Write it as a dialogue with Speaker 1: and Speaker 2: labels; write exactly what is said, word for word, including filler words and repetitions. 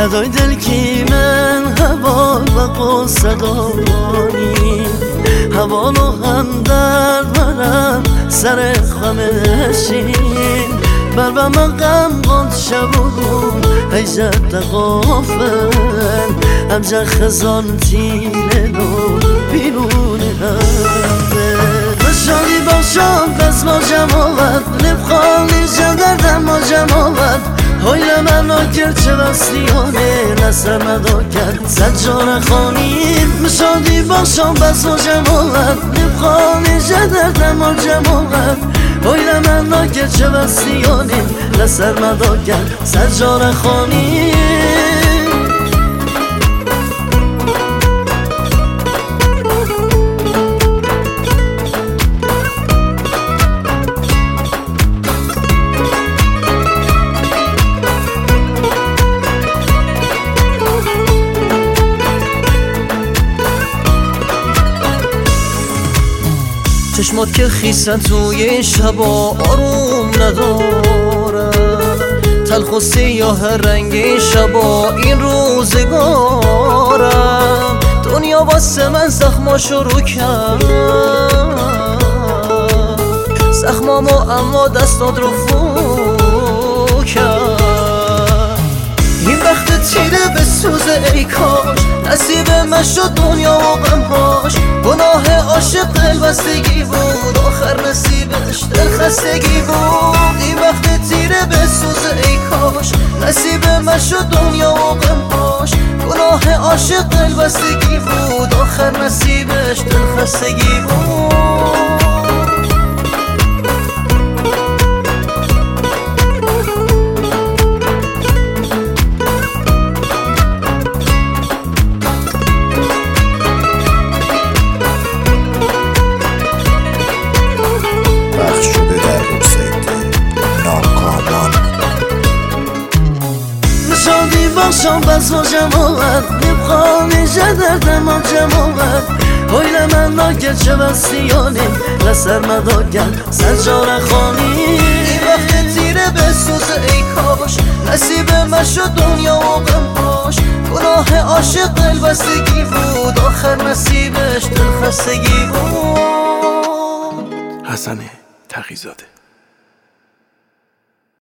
Speaker 1: ندای دل کی من هوا و قصه دارانی هوانو هم درد برم سر خمشین بر و من غم قد شبون هیجت غافل همجا خزان تیله نو بیرون همه شادی باشم بس ما جماعت لبخانی جدردم ما جماعت هایل من آکر چه بستیانه نسر مدا کرد سجان خانیم شادی باشم بس ما جماعت لبخانی جدردم ما جماعت هایل من آکر چه بستیانه نسر مدا کرد سجان خانیم
Speaker 2: چشمات که خیسن توی شبا آروم ندارم تلخ و سیاه رنگ شبا این روزگارم دنیا واسه من زخما شروع کرد زخمامو اما دستات رو فو کرد این وقت تیره به سوزه ای کاش نصیب من شد دنیا و غمهاش گناه عاشق دلبستگی بود آخر نصیبش دلخستگی بود این وقت تیره به سوزه ای کاش نصیب من شد دنیا و غمهاش گناه عاشق دلبستگی بود آخر نصیبش دلخستگی بود
Speaker 1: شادی باشم بس با جماعت لبخانی جدردم ما جماعت هایل من ناکر چه بستیانه لسر مدا کرد سجان خانی
Speaker 2: این وقت تیره به سوزه ای کاش نصیب من شد دنیا و غمهاش گناه عاشق دلبستگی بود آخر نصیبش دلخستگی بود.
Speaker 3: حسن تقی‌زاده.